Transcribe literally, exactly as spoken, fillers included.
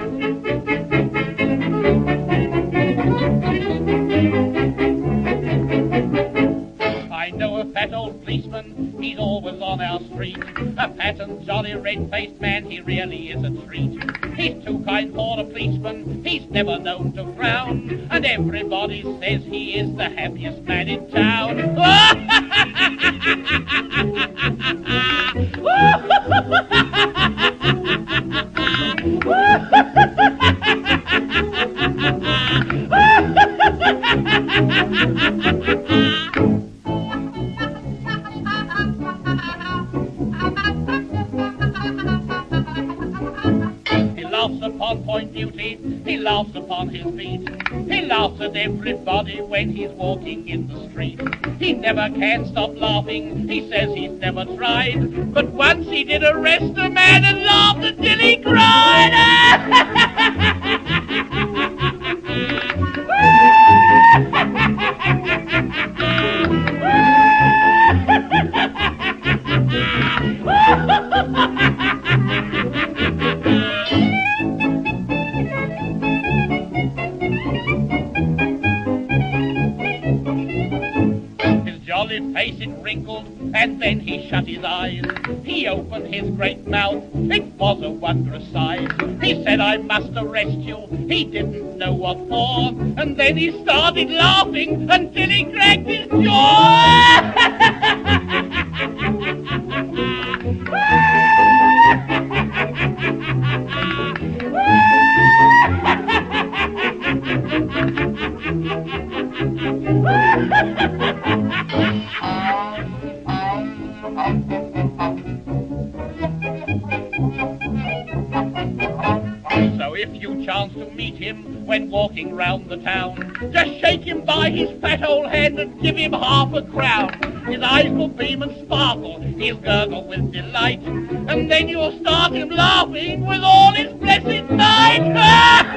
I know a fat old policeman, he's always on our street. A fat and jolly red-faced man, he really is a treat. He's too kind for a policeman, he's never known to frown, and everybody says he is the happiest man in town. He laughs upon point duty, he laughs upon his beat. He laughs at everybody when he's walking in the street. He never can stop laughing, he says he's never tried. But once he did arrest a man and laughed until he cried. His jolly face it wrinkled, and then he shut his eyes. He opened his great mouth, it was a wondrous size. He said, I must arrest you, he didn't know what for. And then he started laughing until he cracked his jaw. So if you chance to meet him when walking round the town, just shake him by his fat old hand and give him half a crown. His eyes will beam and sparkle, he'll gurgle with delight, and then you'll start him laughing with all his blessed might.